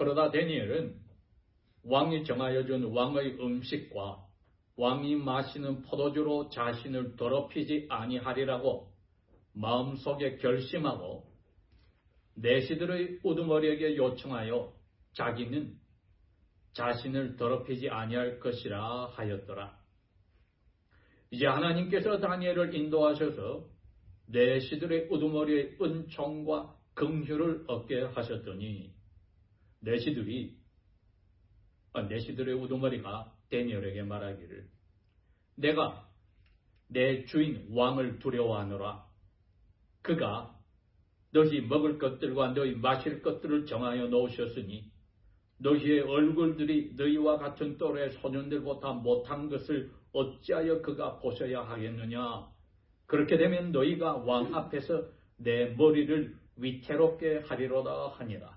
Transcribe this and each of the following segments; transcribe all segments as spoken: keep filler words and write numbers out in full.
그러다 다니엘은 왕이 정하여 준 왕의 음식과 왕이 마시는 포도주로 자신을 더럽히지 아니하리라고 마음속에 결심하고 내시들의 우두머리에게 요청하여 자기는 자신을 더럽히지 아니할 것이라 하였더라. 이제 하나님께서 다니엘을 인도하셔서 내시들의 우두머리의 은총과 긍휼을 얻게 하셨더니 내시들이 내시들의 우두머리가 다니엘에게 말하기를 내가 내 주인 왕을 두려워하노라. 그가 너희 먹을 것들과 너희 마실 것들을 정하여 놓으셨으니 너희의 얼굴들이 너희와 같은 또래 소년들보다 못한 것을 어찌하여 그가 보셔야 하겠느냐. 그렇게 되면 너희가 왕 앞에서 내 머리를 위태롭게 하리로다 하니라.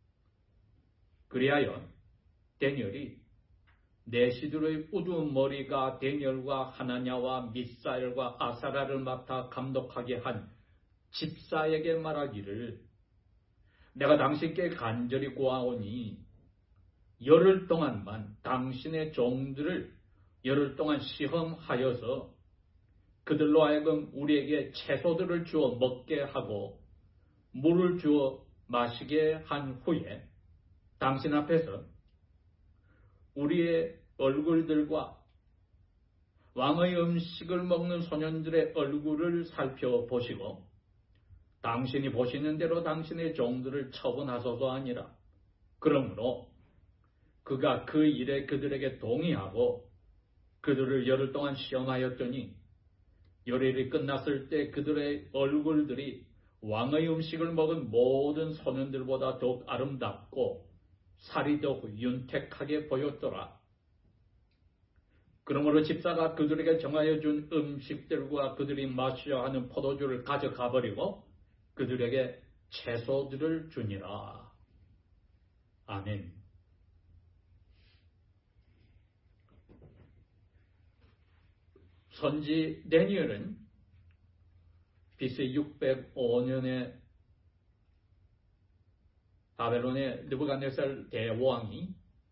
그리하여 다니엘이 내시들의 우두머리가 다니엘과 하나냐와 미사엘과 아사라를 맡아 감독하게 한 집사에게 말하기를 내가 당신께 간절히 구하오니 열흘 동안만 당신의 종들을 열흘 동안 시험하여서 그들로 하여금 우리에게 채소들을 주어 먹게 하고 물을 주어 마시게 한 후에 당신 앞에서 우리의 얼굴들과 왕의 음식을 먹는 소년들의 얼굴을 살펴보시고 당신이 보시는 대로 당신의 종들을 처분하소서 하니라. 그러므로 그가 그 일에 그들에게 동의하고 그들을 열흘 동안 시험하였더니 열흘이 끝났을 때 그들의 얼굴들이 왕의 음식을 먹은 모든 소년들보다 더욱 아름답고 살이 더욱 윤택하게 보였더라. 그러므로 집사가 그들에게 정하여 준 음식들과 그들이 마셔야 하는 포도주를 가져가 버리고 그들에게 채소들을 주니라. 아멘. 선지 다니엘은 비씨 육백오 년에 바벨론의 느부갓네살 대왕이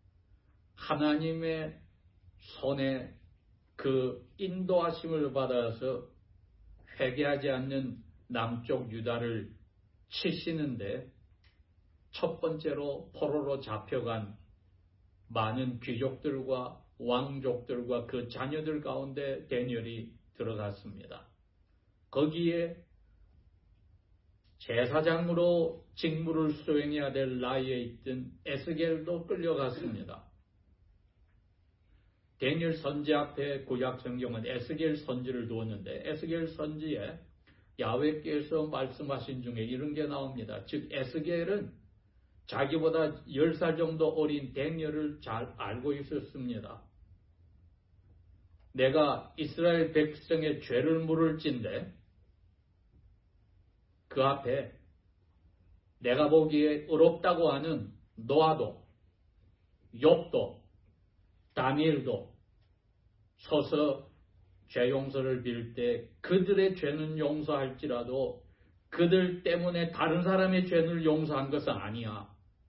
하나님의 손에 그 인도하심을 받아서 회개하지 않는 남쪽 유다를 치시는데 첫 번째로 포로로 잡혀간 많은 귀족들과 왕족들과 그 자녀들 가운데 다니엘이 들어갔습니다. 거기에 제사장으로 직무를 수행해야 될 나이에 있던 에스겔도 끌려갔습니다. 다니엘 선지 앞에 구약 성경은 에스겔 선지를 두었는데 에스겔 선지에 야훼께서 말씀하신 중에 이런 게 나옵니다. 즉 에스겔은 자기보다 열 살 정도 어린 다니엘을 잘 알고 있었습니다. 내가 이스라엘 백성의 죄를 물을 찐데 그 앞에 내가 보기에 의롭다고 하는 노아도 욥도 다니엘도 서서 죄 용서를 빌 때 그들의 죄는 용서할지라도 그들 때문에 다른 사람의 죄를 용서한 것은 아니야.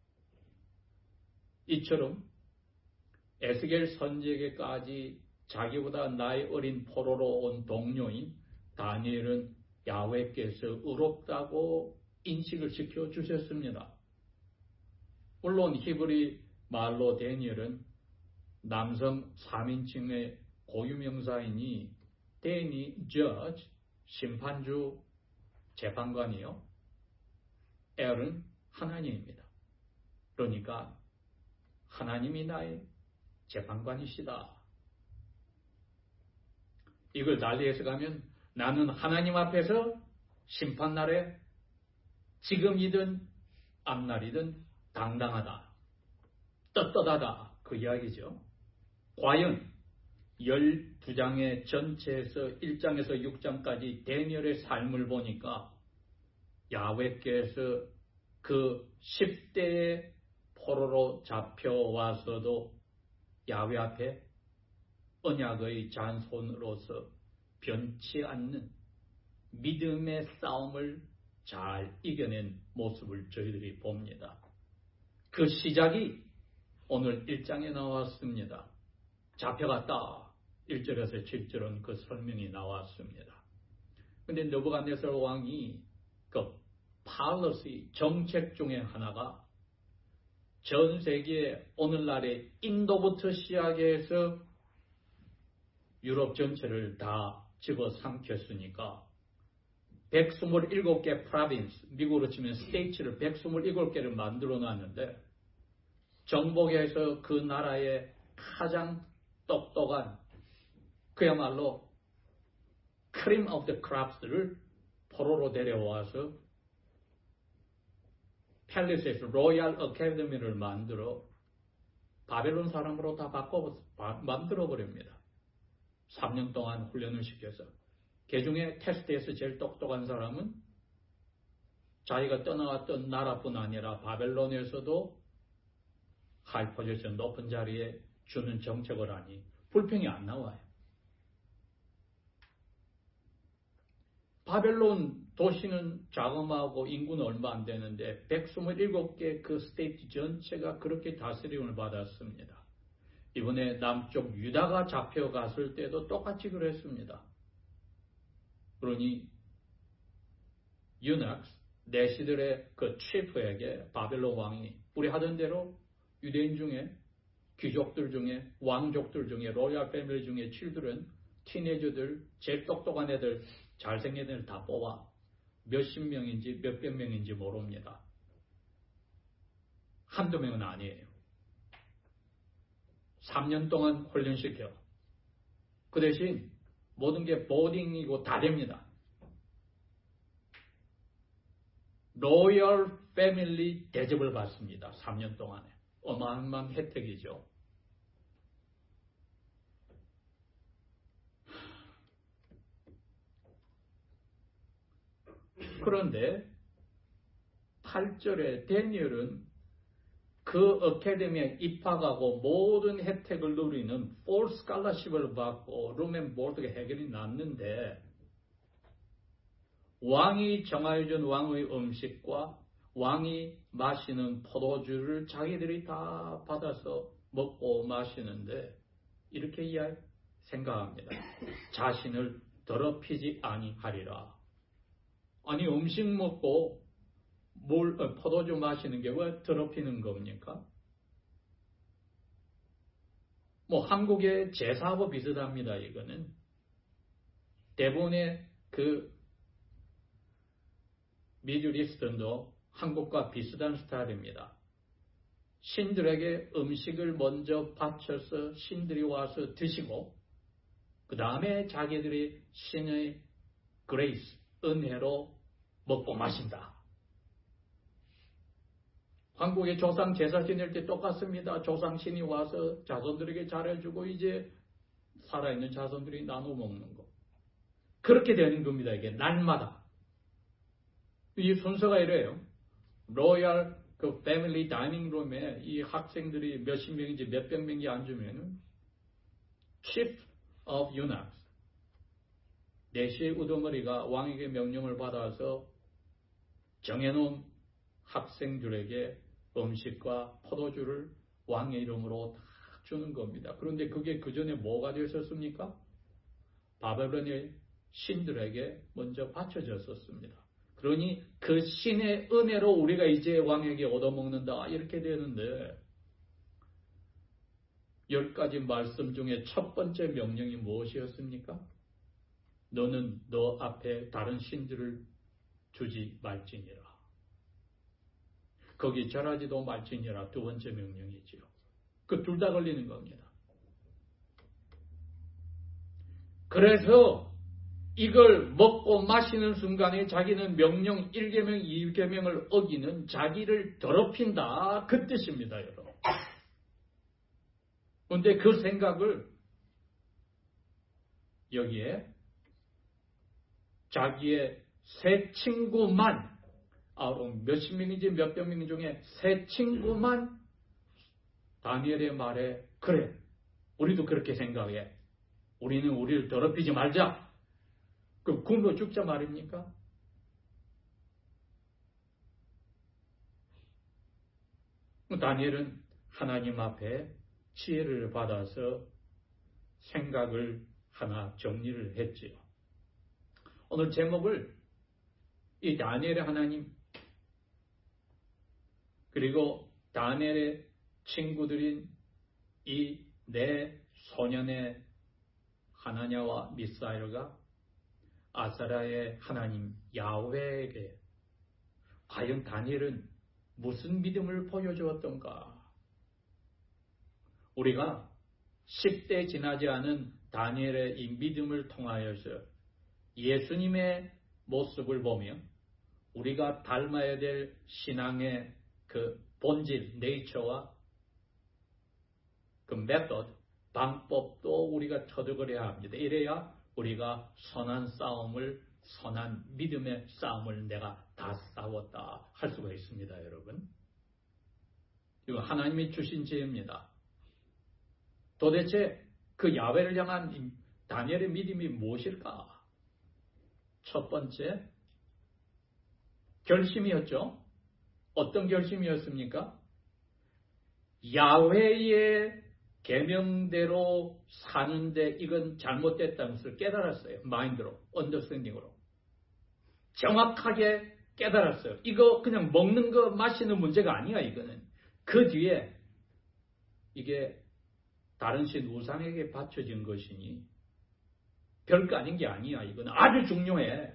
이처럼 에스겔 선지에게까지 자기보다 나이 어린 포로로 온 동료인 다니엘은 야훼께서 의롭다고 인식을 시켜주셨습니다. 물론 히브리 말로 다니엘은 남성 삼 인칭의 고유명사이니 데니, judge, 심판주, 재판관이요. 엘은 하나님입니다. 그러니까 하나님이 나의 재판관이시다. 이걸 달리 해석하면 나는 하나님 앞에서 심판날에 지금이든 앞날이든 당당하다. 떳떳하다. 그 이야기죠. 과연 열두 장의 전체에서 일 장에서 육 장까지 다니엘의 삶을 보니까 야훼께서 그 십 대의 포로로 잡혀와서도 야훼 앞에 언약의 잔손으로서 변치 않는 믿음의 싸움을 잘 이겨낸 모습을 저희들이 봅니다. 그 시작이 오늘 일 장에 나왔습니다. 잡혀갔다. 일 절에서 칠 절은 그 설명이 나왔습니다. 근데 느부갓네살 왕이 그 policy, 정책 중에 하나가 전 세계 오늘날의 인도부터 시작해서 유럽 전체를 다 집어삼켰으니까 백이십칠 개 프로빈스, 미국으로 치면 스테이츠를 백이십칠 개를 만들어 놨는데 정복해서 그 나라의 가장 똑똑한 그야말로 cream of the crops를 포로로 데려와서 팰리스에서 로얄 어카데미를 만들어 바벨론 사람으로 다 바꿔 만들어 버립니다. 삼 년 동안 훈련을 시켜서 그 중에 테스트에서 제일 똑똑한 사람은 자기가 떠나왔던 나라뿐 아니라 바벨론에서도 하이 포지션 높은 자리에 주는 정책을 하니 불평이 안 나와요. 바벨론 도시는 자그마하고 인구는 얼마 안 되는데 백이십칠 개 그 스테이트 전체가 그렇게 다스림을 받았습니다. 이번에 남쪽 유다가 잡혀갔을 때도 똑같이 그랬습니다. 그러니 유낙스, 내시들의 그 치프에게 바벨론 왕이 우리 하던 대로 유대인 중에 귀족들 중에 왕족들 중에 로얄 패밀리 중에 칠들은 티네이저들 제일 똑똑한 애들 잘생긴 애들 다 뽑아 몇십 명인지 몇백 명인지 모릅니다. 한두 명은 아니에요. 삼 년 동안 훈련시켜. 그 대신 모든 게 보딩이고 다 됩니다. 로열 패밀리 대접을 받습니다. 삼 년 동안에. 어마어마한 혜택이죠. 그런데 팔 절에 다니엘은 그 어카데미에 입학하고 모든 혜택을 누리는 폴 스칼라십을 받고 룸앤 보드가 해결이 났는데 왕이 정하여준 왕의 음식과 왕이 마시는 포도주를 자기들이 다 받아서 먹고 마시는데 이렇게 이해 생각합니다. 자신을 더럽히지 아니하리라. 아니 음식 먹고 물, 포도주 마시는 게 왜 더럽히는 겁니까? 뭐 한국의 제사하고 비슷합니다. 이거는 대부분의 그 미드리스턴도 한국과 비슷한 스타일입니다. 신들에게 음식을 먼저 바쳐서 신들이 와서 드시고 그 다음에 자기들이 신의 그레이스, 은혜로 먹고 마신다. 한국의 조상 제사 지낼 때 똑같습니다. 조상신이 와서 자손들에게 잘해주고 이제 살아있는 자손들이 나눠 먹는 거. 그렇게 되는 겁니다. 이게 날마다. 이 순서가 이래요. 로얄 그 패밀리 다이닝룸에 이 학생들이 몇십 명인지 몇백 명이 앉으면은 Chief of Eunuchs 내시의 우두머리가 왕에게 명령을 받아서 정해놓은 학생들에게 음식과 포도주를 왕의 이름으로 다 주는 겁니다. 그런데 그게 그 전에 뭐가 되었었습니까? 바벨론의 신들에게 먼저 바쳐졌었습니다. 그러니 그 신의 은혜로 우리가 이제 왕에게 얻어먹는다 이렇게 되는데 열 가지 말씀 중에 첫 번째 명령이 무엇이었습니까? 너는 너 앞에 다른 신들을 주지 말지니라. 거기 절하지도 말지니라 두 번째 명령이지요. 그 둘 다 걸리는 겁니다. 그래서 이걸 먹고 마시는 순간에 자기는 명령 일 계명, 이 계명을 어기는 자기를 더럽힌다. 그 뜻입니다, 여러분. 그런데 그 생각을 여기에 자기의 세 친구만 아, 몇십 명인지 몇백 명 중에 세 친구만 다니엘의 말에 그래, 우리도 그렇게 생각해. 우리는 우리를 더럽히지 말자. 그럼 굶어 죽자 말입니까? 다니엘은 하나님 앞에 지혜를 받아서 생각을 하나 정리를 했지요. 오늘 제목을 이 다니엘의 하나님 그리고 다니엘의 친구들인 이 네 소년의 하나냐와 미사엘과 아사라의 하나님 야훼에게 과연 다니엘은 무슨 믿음을 보여주었던가? 우리가 십 대 지나지 않은 다니엘의 이 믿음을 통하여서 예수님의 모습을 보며 우리가 닮아야 될 신앙의 그 본질, 네이처와 그 메소드, 방법도 우리가 터득을 합니다. 이래야 우리가 선한 싸움을, 선한 믿음의 싸움을 내가 다 싸웠다 할 수가 있습니다, 여러분. 이거 하나님이 주신 지혜입니다. 도대체 그 야훼를 향한 다니엘의 믿음이 무엇일까? 첫 번째, 결심이었죠. 어떤 결심이었습니까? 야훼의 계명대로 사는데 이건 잘못됐다는 것을 깨달았어요. 마인드로, 언더스탠딩으로. 정확하게 깨달았어요. 이거 그냥 먹는 거, 마시는 문제가 아니야, 이거는. 그 뒤에 이게 다른 신 우상에게 바쳐진 것이니 별거 아닌 게 아니야. 이건 아주 중요해.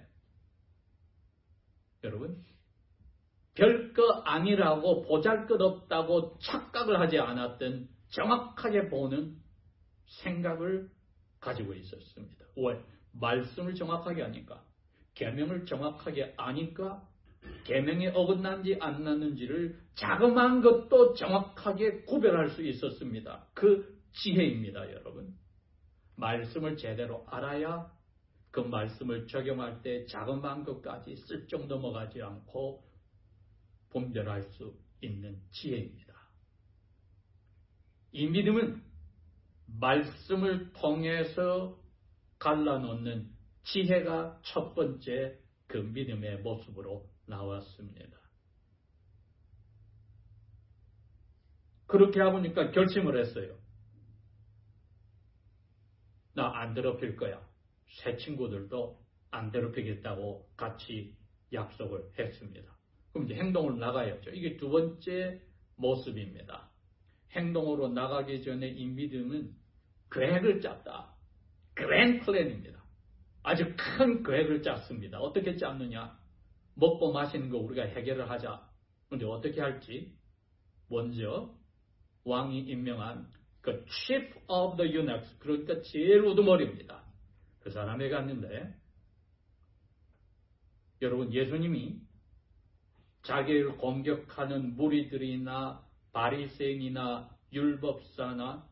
여러분, 별거 아니라고 보잘것없다고 착각을 하지 않았던 정확하게 보는 생각을 가지고 있었습니다. 왜? 말씀을 정확하게 아니까, 계명을 정확하게 아니까 계명에 어긋난지 안 났는지를 자그마한 것도 정확하게 구별할 수 있었습니다. 그 지혜입니다, 여러분. 말씀을 제대로 알아야 그 말씀을 적용할 때 자그마한 것까지 슬쩍 넘어가지 않고 분별할 수 있는 지혜입니다. 이 믿음은 말씀을 통해서 갈라놓는 지혜가 첫 번째 그 믿음의 모습으로 나왔습니다. 그렇게 하보니까 결심을 했어요. 나 안 더럽힐 거야. 새 친구들도 안 더럽히겠다고 같이 약속을 했습니다. 그럼 이제 행동으로 나가야죠. 이게 두 번째 모습입니다. 행동으로 나가기 전에 이 믿음은 계획을 짰다. 그랜드 플랜입니다. 아주 큰 계획을 짰습니다. 어떻게 짰느냐? 먹고 마시는 거 우리가 해결을 하자. 그런데 어떻게 할지? 먼저 왕이 임명한 그 chief of the eunuchs, 그러니까 제일 우두머리입니다. 그 사람에 갔는데, 여러분, 예수님이 자기를 공격하는 무리들이나 바리새인이나 율법사나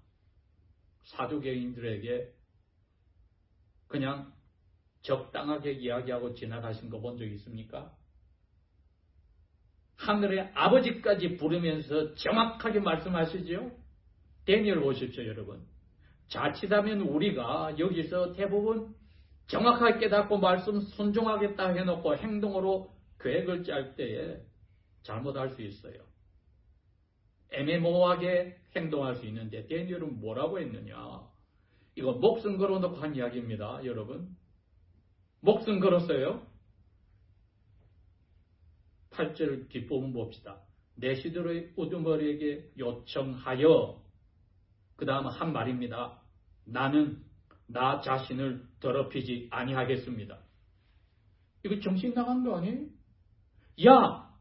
사두개인들에게 그냥 적당하게 이야기하고 지나가신 거 본 적 있습니까? 하늘의 아버지까지 부르면서 정확하게 말씀하시죠? 다니엘 보십시오, 여러분. 자칫하면 우리가 여기서 대부분 정확하게 깨닫고 말씀 순종하겠다 해놓고 행동으로 계획을 짤 때에 잘못할 수 있어요. 애매모호하게 행동할 수 있는데 다니엘은 뭐라고 했느냐? 이거 목숨 걸어놓고 한 이야기입니다, 여러분. 목숨 걸었어요. 팔 절 뒷부분 봅시다. 내 시들의 우두머리에게 요청하여, 그 다음 한 말입니다. 나는 나 자신을 더럽히지 아니하겠습니다. 이거 정신 나간 거 아니에요? 야!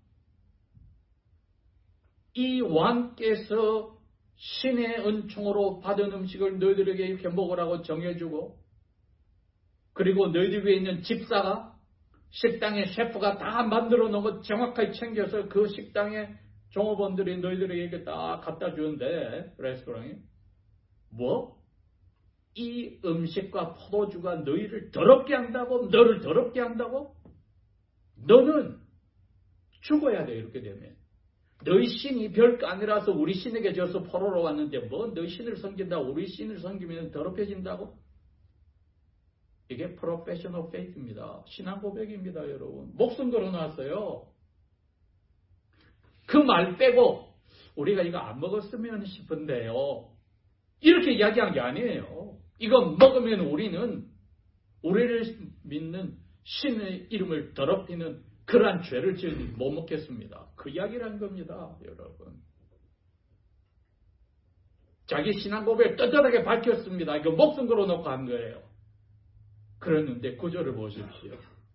이 왕께서 신의 은총으로 받은 음식을 너희들에게 이렇게 먹으라고 정해주고, 그리고 너희들 위에 있는 집사가, 식당의 셰프가 다 만들어 놓은 거 정확하게 챙겨서 그 식당의 종업원들이 너희들에게 이렇게 다 갖다 주는데, 레스토랑에. 뭐? 이 음식과 포도주가 너희를 더럽게 한다고? 너를 더럽게 한다고? 너는 죽어야 돼, 이렇게 되면. 너희 신이 별거 아니라서 우리 신에게 져서 포로로 왔는데 뭐 너희 신을 섬긴다고 우리 신을 섬기면 더럽혀진다고? 이게 프로페셔널 페이스입니다. 신앙 고백입니다, 여러분. 목숨 걸어놨어요. 그 말 빼고 우리가 이거 안 먹었으면 싶은데요. 이렇게 이야기한 게 아니에요. 이거 먹으면 우리는 우리를 믿는 신의 이름을 더럽히는 그러한 죄를 지으니 못 먹겠습니다. 그 이야기라는 겁니다, 여러분. 자기 신앙 고백을 떳떳하게 밝혔습니다. 이거 목숨 걸어놓고 한 거예요. 그랬는데 구절을 보십시오.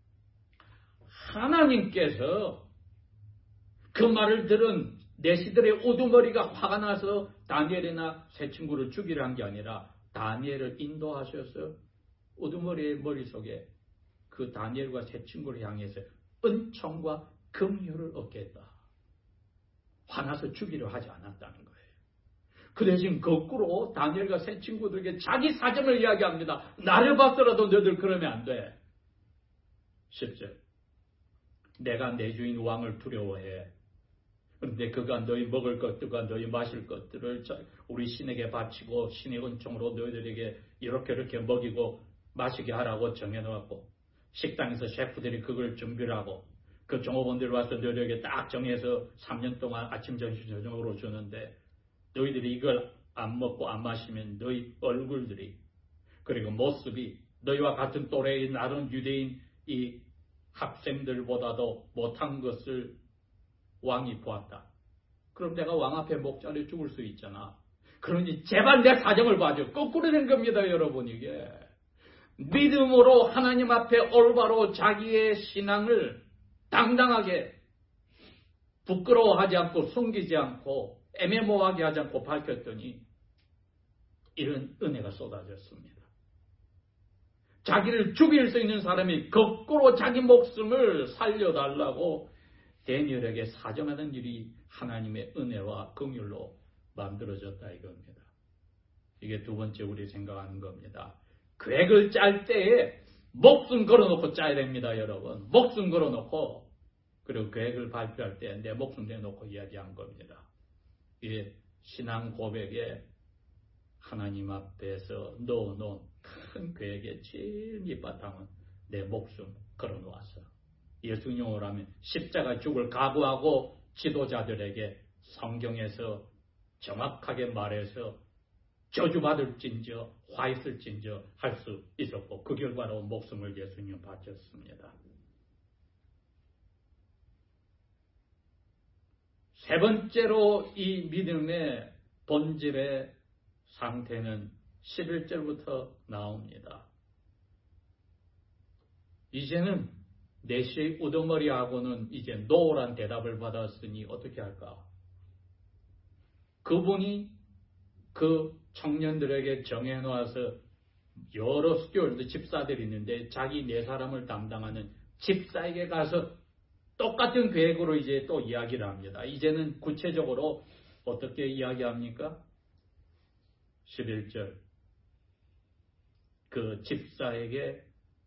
하나님께서 그 말을 들은 내시들의 우두머리가 화가 나서 다니엘이나 세 친구를 죽이려 한 게 아니라 다니엘을 인도하셔서 우두머리의 머릿속에 그 다니엘과 세 친구를 향해서 은총과 긍휼을 얻겠다. 화나서 죽이려 하지 않았다는 거예요. 그 대신 거꾸로 다니엘과 세 친구들에게 자기 사정을 이야기합니다. 나를 봤더라도 너희들 그러면 안 돼. 십 절. 내가 내 주인 왕을 두려워해. 그런데 그가 너희 먹을 것들과 너희 마실 것들을 우리 신에게 바치고 신의 은총으로 너희들에게 이렇게 이렇게 먹이고 마시게 하라고 정해놓았고 식당에서 셰프들이 그걸 준비를 하고 그 종업원들이 와서 너희들에게 딱 정해서 삼 년 동안 아침, 점심, 저녁으로 주는데 너희들이 이걸 안 먹고 안 마시면 너희 얼굴들이 그리고 모습이 너희와 같은 또래의 나른 유대인 이 학생들보다도 못한 것을 왕이 보았다. 그럼 내가 왕 앞에 목자리 죽을 수 있잖아. 그러니 제발 내 사정을 봐줘. 거꾸로 된 겁니다, 여러분. 이게 믿음으로 하나님 앞에 올바로 자기의 신앙을 당당하게 부끄러워하지 않고 숨기지 않고 애매모호하게 하지 않고 밝혔더니 이런 은혜가 쏟아졌습니다. 자기를 죽일 수 있는 사람이 거꾸로 자기 목숨을 살려달라고 다니엘에게 사정하는 일이 하나님의 은혜와 긍휼로 만들어졌다 이겁니다. 이게 두 번째 우리 생각하는 겁니다. 계획을 짤 때에 목숨 걸어놓고 짜야 됩니다, 여러분. 목숨 걸어놓고 그리고 계획을 발표할 때 내 목숨 내놓고 이야기한 겁니다. 이게 신앙 고백에 하나님 앞에서 넣어놓은 큰 계획의 제일 밑바탕은 내 목숨 걸어놓았어. 예수님으로 하면 십자가 죽을 각오하고 지도자들에게 성경에서 정확하게 말해서 저주받을진저 화 있을진저 할 수 있었고 그 결과로 목숨을 예수님 바쳤습니다. 세 번째로 이 믿음의 본질의 상태는 십일 절부터 나옵니다. 이제는 내시의 우두머리하고는 이제 노란 대답을 받았으니 어떻게 할까? 그분이 그 청년들에게 정해놓아서 여러 스튜어드 집사들이 있는데 자기 네 사람을 담당하는 집사에게 가서 똑같은 계획으로 이제 또 이야기를 합니다. 이제는 구체적으로 어떻게 이야기합니까? 십일 절. 그 집사에게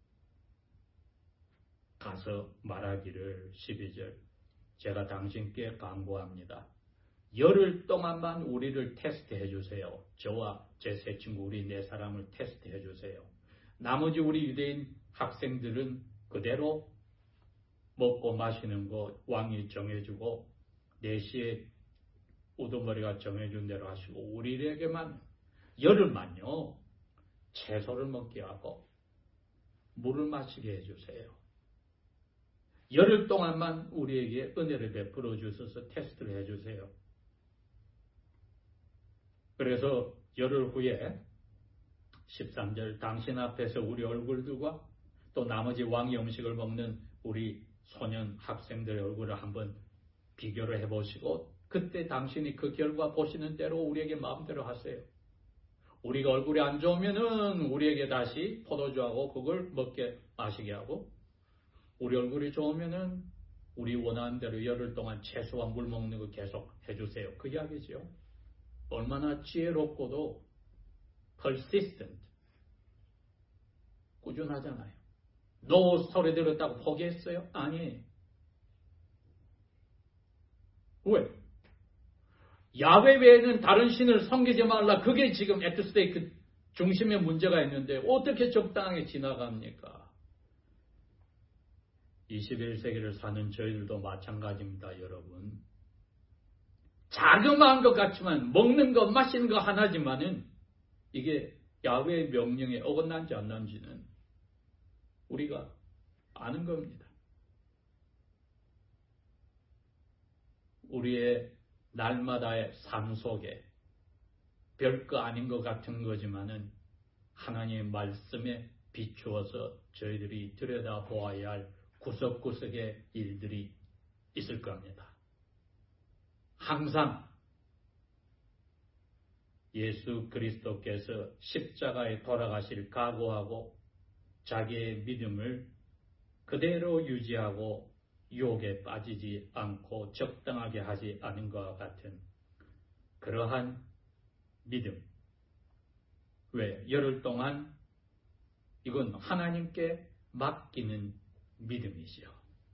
가서 말하기를 십이 절. 제가 당신께 강구합니다. 열흘 동안만 우리를 테스트해 주세요. 저와 제 세 친구 우리 네 사람을 테스트해 주세요. 나머지 우리 유대인 학생들은 그대로 먹고 마시는 거 왕이 정해주고 네 시에 우두머리가 정해준 대로 하시고 우리에게만 열흘만요. 채소를 먹게 하고 물을 마시게 해주세요. 열흘 동안만 우리에게 은혜를 베풀어 주셔서 테스트를 해주세요. 그래서 열흘 후에 십삼 절 당신 앞에서 우리 얼굴들과 또 나머지 왕의 음식을 먹는 우리 소년 학생들의 얼굴을 한번 비교를 해보시고 그때 당신이 그 결과 보시는 대로 우리에게 마음대로 하세요. 우리가 얼굴이 안 좋으면은 우리에게 다시 포도주하고 그걸 먹게 마시게 하고 우리 얼굴이 좋으면은 우리 원하는 대로 열흘 동안 채소와 물 먹는 거 계속 해주세요. 그 이야기죠. 얼마나 지혜롭고도 persistent, 꾸준하잖아요. 너 소리 들었다고 포기했어요? 아니. 왜? 야훼 외에는 다른 신을 섬기지 말라. 그게 지금 at stake 중심에 문제가 있는데 어떻게 적당하게 지나갑니까? 이십일 세기를 사는 저희들도 마찬가지입니다, 여러분. 자그마한 것 같지만 먹는 거 마시는 거 하나지만은 이게 야훼의 명령에 어긋난지 안 난지는 우리가 아는 겁니다. 우리의 날마다의 삶 속에 별거 아닌 것 같은 거지만은 하나님의 말씀에 비추어서 저희들이 들여다보아야 할 구석구석의 일들이 있을 겁니다. 항상 예수 그리스도께서 십자가에 돌아가실 각오하고 자기의 믿음을 그대로 유지하고 유혹에 빠지지 않고 적당하게 하지 않은 것과 같은 그러한 믿음. 왜? 열흘 동안 이건 하나님께 맡기는 믿음이지요.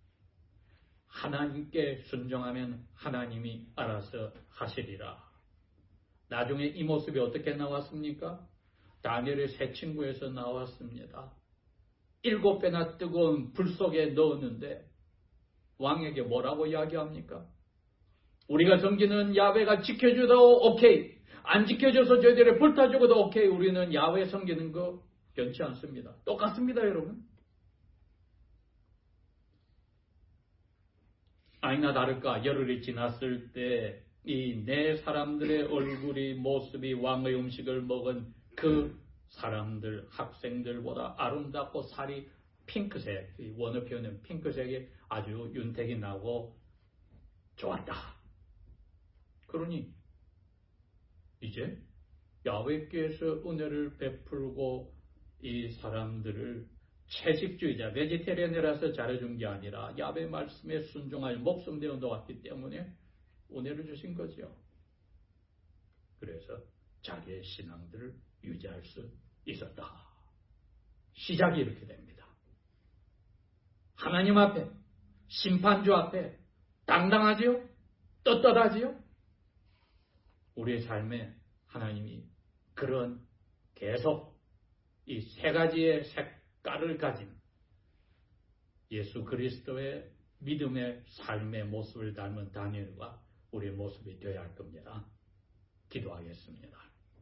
하나님께 순종하면 하나님이 알아서 하시리라. 나중에 이 모습이 어떻게 나왔습니까? 다니엘의 세 친구에서 나왔습니다. 일곱 배나 뜨거운 불 속에 넣었는데 왕에게 뭐라고 이야기합니까? 우리가 섬기는 야훼가 지켜주도 오케이. 안 지켜줘서 저희들이 불타주고도 오케이. 우리는 야훼 섬기는 거 변치 않습니다. 똑같습니다, 여러분. 아니나 다를까 열흘이 지났을 때 이 네 사람들의 얼굴이 모습이 왕의 음식을 먹은 그 사람들 학생들보다 아름답고 살이 핑크색, 원어 표현은 핑크색이 아주 윤택이 나고 좋았다. 그러니 이제 야훼께서 은혜를 베풀고 이 사람들을 채식주의자, 베지테리언이라서 잘해준 게 아니라 야훼 말씀에 순종할 목숨 되어 놓았기 때문에 은혜를 주신 거죠. 그래서 자기의 신앙들을 유지할 수 있었다. 시작이 이렇게 됩니다. 하나님 앞에, 심판주 앞에 당당하지요? 떳떳하지요? 우리의 삶에 하나님이 그런 계속 이 세 가지의 색깔을 가진 예수 그리스도의 믿음의 삶의 모습을 닮은 다니엘과 우리의 모습이 되어야 할 겁니다. 기도하겠습니다.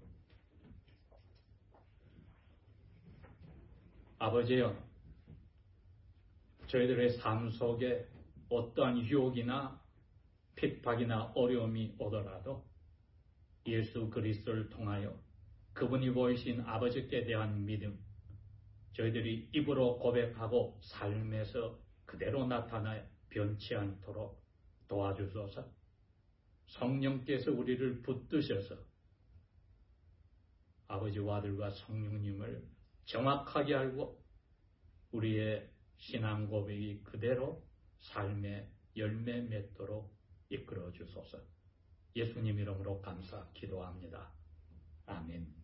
아버지여, 저희들의 삶 속에 어떠한 유혹이나 핍박이나 어려움이 오더라도 예수 그리스도를 통하여 그분이 보이신 아버지께 대한 믿음, 저희들이 입으로 고백하고 삶에서 그대로 나타나 변치 않도록 도와주소서. 성령께서 우리를 붙드셔서 아버지와 아들과 성령님을 정확하게 알고 우리의 신앙 고백이 그대로 삶의 열매 맺도록 이끌어 주소서. 예수님 이름으로 감사 기도합니다. 아멘.